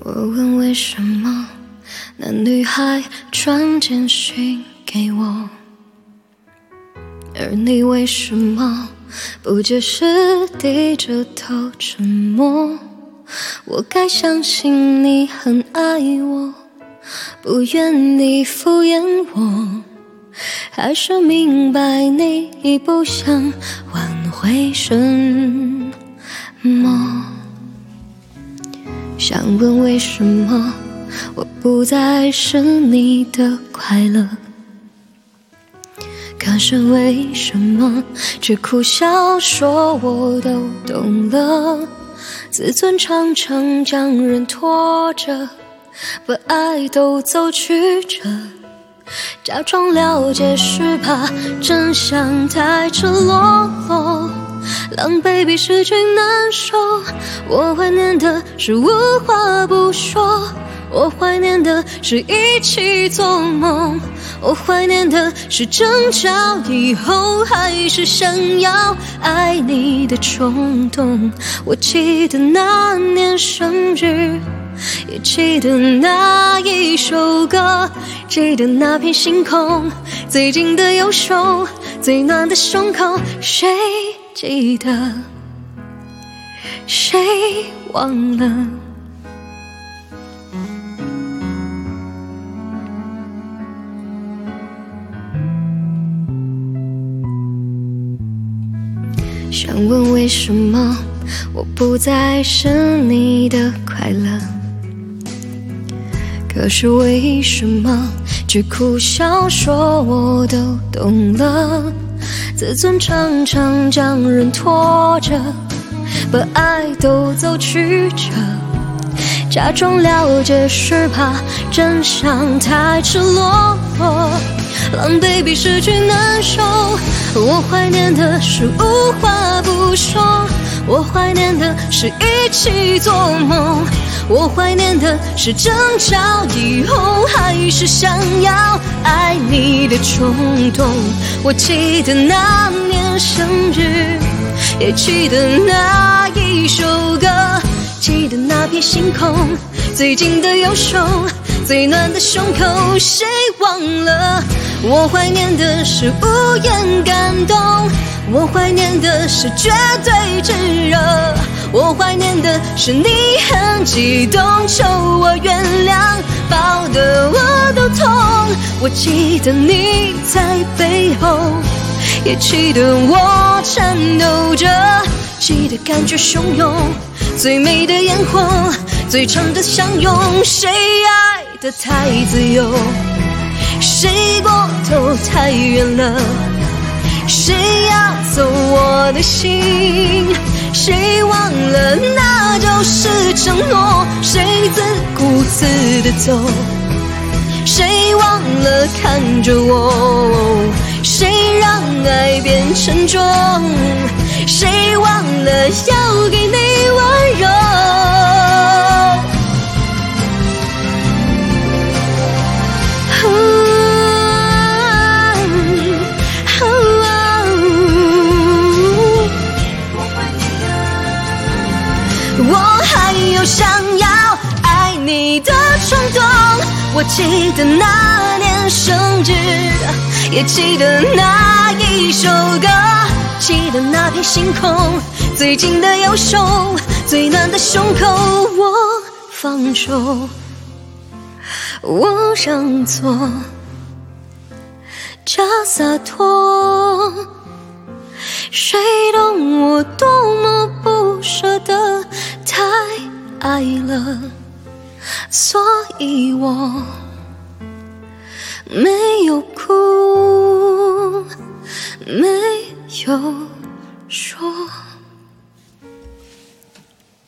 我问为什么那女孩传简讯给我，而你为什么不解释低着头沉默？我该相信你很爱我，不愿你敷衍我，还是明白你已不想挽回什么？想问为什么我不再是你的快乐，可是为什么只苦笑说我都懂了？自尊常常将人拖着，把爱都走曲折，假装了解是怕真相太赤裸裸，狼狈比失去难受。我怀念的是无话不说，我怀念的是一起做梦，我怀念的是争吵以后还是想要爱你的冲动。我记得那年生日，也记得那一首歌，记得那片星空，最近的右手，最暖的胸口，谁记得，谁忘了？想问为什么我不再是你的快乐，可是为什么只苦笑说我都懂了？自尊常常将人拖着，把爱都走曲折，假装了解是怕真相太赤裸裸，狼狈比失去难受。我怀念的是无话不说，我怀念的是一起做梦，我怀念的是争吵以后还是想要爱你的冲动。我记得那年生日，也记得那一首歌，记得那片星空，最近的右手，最暖的胸口，谁忘了？我怀念的是无言感动，我怀念的是绝对炙热，我怀念的是你很激动求我原谅，抱得我都痛。我记得你在背后，也记得我颤抖着，记得感觉汹涌，最美的烟火，最长的相拥，谁爱得太自由，谁过头太远了，谁要走我的心，谁忘了那就是承诺，谁自顾自的走，谁忘了看着我，谁让爱变沉重，谁忘了要给你温柔。我还有想要爱你的冲动，我记得那年生日，也记得那一首歌，记得那片星空，最近的右手，最暖的胸口。我放手，我让座，假洒脱，谁懂我多么不舍得，太爱了，所以我没有哭，没有